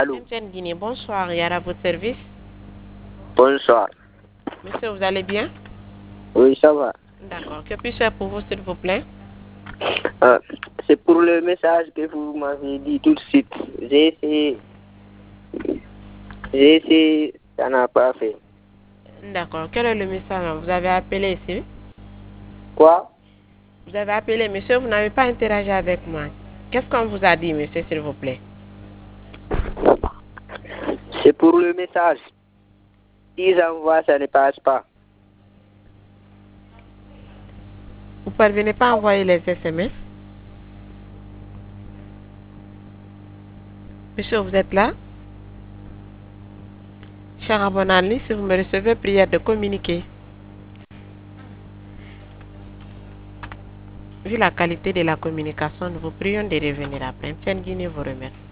Allô, MTN Guinée, bonsoir, Yara, à votre service. bonsoir. Monsieur, vous allez bien? Oui, ça va. D'accord. Que puis-je faire pour vous, s'il vous plaît? C'est pour le message que vous m'avez dit tout de suite. J'ai essayé, ça n'a pas fait. D'accord. Quel est le message? Vous avez appelé ici? Quoi? Vous avez appelé, monsieur, vous n'avez pas interagi avec moi. Qu'est-ce qu'on vous a dit, monsieur, s'il vous plaît? C'est pour le message. Si j'envoie, ça ne passe pas. Vous ne parvenez pas à envoyer les SMS? Monsieur, vous êtes là? Cher abonné, si vous me recevez, prière de communiquer. Vu la qualité de la communication, nous vous prions de revenir après. MTN Guinée vous remercie.